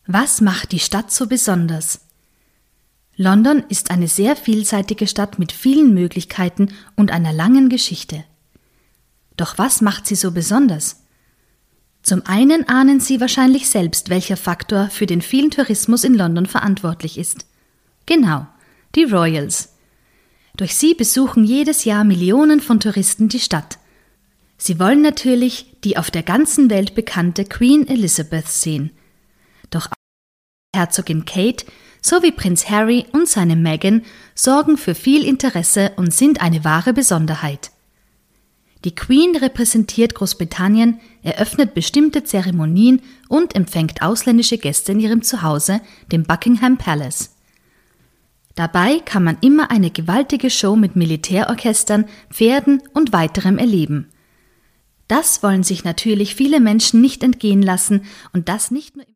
Was macht die Stadt so besonders? London ist eine sehr vielseitige Stadt mit vielen Möglichkeiten und einer langen Geschichte. Doch was macht sie so besonders? Zum einen ahnen Sie wahrscheinlich selbst, welcher Faktor für den vielen Tourismus in London verantwortlich ist. Genau, die Royals. Durch sie besuchen jedes Jahr Millionen von Touristen die Stadt. Sie wollen natürlich die auf der ganzen Welt bekannte Queen Elizabeth sehen. Doch auch Herzogin Kate sowie Prinz Harry und seine Meghan sorgen für viel Interesse und sind eine wahre Besonderheit. Die Queen repräsentiert Großbritannien, eröffnet bestimmte Zeremonien und empfängt ausländische Gäste in ihrem Zuhause, dem Buckingham Palace. Dabei kann man immer eine gewaltige Show mit Militärorchestern, Pferden und weiterem erleben. Das wollen sich natürlich viele Menschen nicht entgehen lassen und das nicht nur